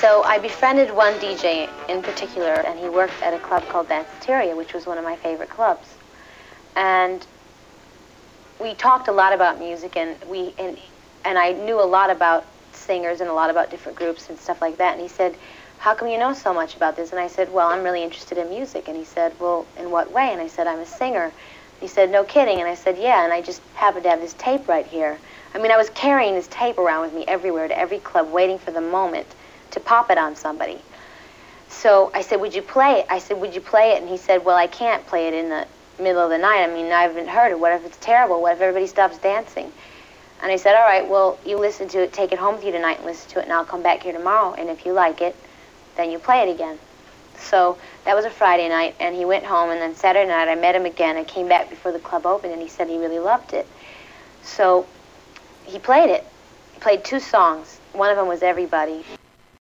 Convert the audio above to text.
So I befriended one DJ in particular, and he worked at a club called Danceteria, which was one of my favorite clubs. And we talked a lot about music, and I knew a lot about singers and a lot about different groups and stuff like that. And he said, "How come you know so much about this?" And I said, "Well, I'm really interested in music." And he said, "Well, in what way?" And I said, "I'm a singer." He said, "No kidding." And I said, "Yeah." And I just happened to have this tape right here. I mean, I was carrying this tape around with me everywhere, to every club, waiting for the moment to pop it on somebody. So I said, "Would you play it?" I said, "Would you play it?" And he said, "Well, I can't play it in the middle of the night. I mean, I haven't heard it. What if it's terrible? What if everybody stops dancing?" And I said, "All right, well, you listen to it, take it home with you tonight and listen to it, and I'll come back here tomorrow, and if you like it, then you play it again." So that was a Friday night, and he went home, and then Saturday night I met him again. I came back before the club opened, and he said he really loved it. So he played it. He played 2 songs. One of them was Everybody.